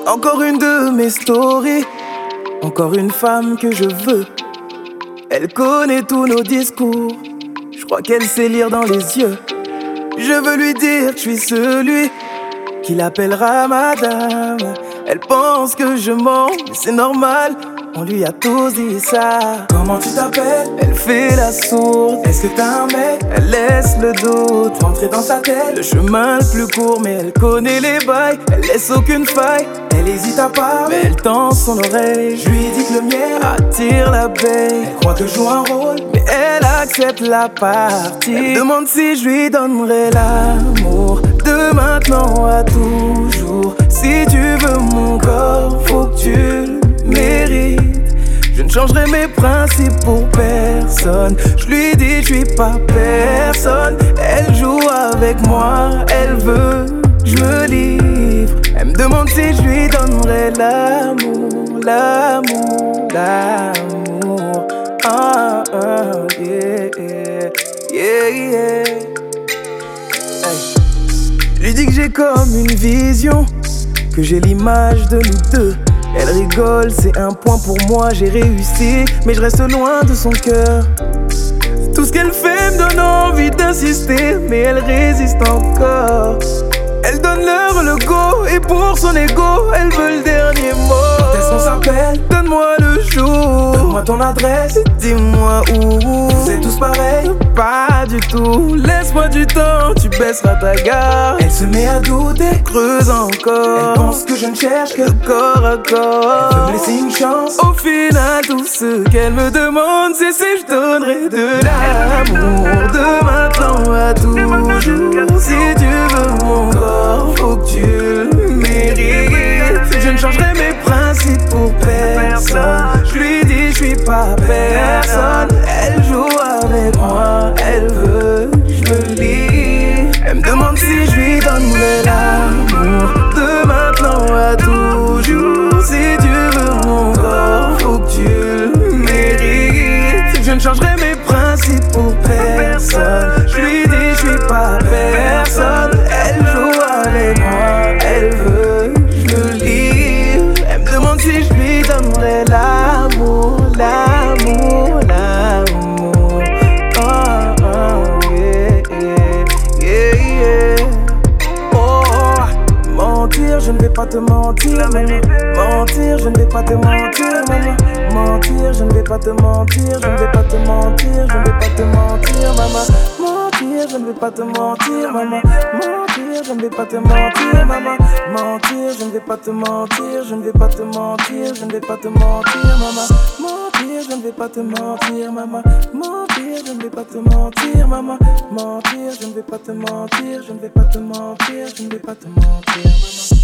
Encore une de mes stories, encore une femme que je veux. Elle connaît tous nos discours, je crois qu'elle sait lire dans les yeux. Je veux lui dire que je suis celui qui l'appellera madame. Elle pense que je mens, mais c'est normal, on lui a tous dit ça. Comment tu t'appelles? Elle fait la sourde. Est-ce que t'as un mec? Elle laisse le doute rentrer dans sa tête. Le chemin le plus court, mais elle connaît les bails. Elle laisse aucune faille, elle hésite à part, mais elle tend son oreille. Je lui dis que le miel attire l'abeille. Elle croit que je joue un rôle, mais elle accepte la partie. Elle me demande si je lui donnerai l'amour de maintenant à toujours. Si tu veux mon corps, faut que tu le mérites. Je ne changerai mes principes pour personne. Je lui dis je suis pas personne. Elle joue avec moi, elle veut que je me livre. Elle me demande si je lui donnerai l'amour, l'amour, l'amour. Ah, ah, yeah, yeah, yeah. Hey. Je lui dis que j'ai comme une vision, que j'ai l'image de nous deux. Elle rigole, c'est un point pour moi, j'ai réussi, mais je reste loin de son cœur. Tout ce qu'elle fait me donne envie d'insister, mais elle résiste encore. Elle donne leur le go, et pour son ego, elle veut le dernier mot. Quand est-ce qu'on s'appelle? Donne-moi le jour. Donne-moi ton adresse, dis-moi où. C'est tous pareil? Pas du tout. Laisse-moi du temps, tu baisseras ta garde. Elle se met à douter, creuse encore. Elle pense que je ne cherche que corps à corps. Elle veut me laisser une chance. Au final, tout ce qu'elle me demande, c'est si je donnerai de l'amour de maintenant à toujours. Si tu veux mon corps, faut que tu le mérites. Je ne changerai mes principes pour personne. Je lui dis je suis pas personne. Elle joue avec moi, elle veut que je me livre. Elle me demande si je lui donnerai l'amour de maintenant à toujours. Si tu veux mon corps, faut que tu le mérites. Je ne changerai mes principes pour personne. Je lui dis je suis pas personne. Elle joue avec moi, elle veut que je me livre. Elle me demande si je lui donnerai l'amour, l'amour, l'amour. Oh, oh, yeah, yeah, yeah, yeah. Oh, mentir, je ne vais pas te mentir, maman. Mentir, je ne vais pas te mentir, maman. Mentir, je ne vais pas te mentir, je ne vais pas te mentir, je ne vais pas te mentir, maman. Mentir, je ne vais pas te mentir, maman. Mentir, je ne vais pas te mentir, maman. Mentir, je ne vais pas te mentir, je ne vais pas te mentir, je ne vais pas te mentir, maman. Mentir, je ne vais pas te mentir, maman. Mentir, je ne vais pas te mentir, maman. Mentir, je ne vais pas te mentir, je ne vais pas te mentir, je ne vais pas te mentir, maman.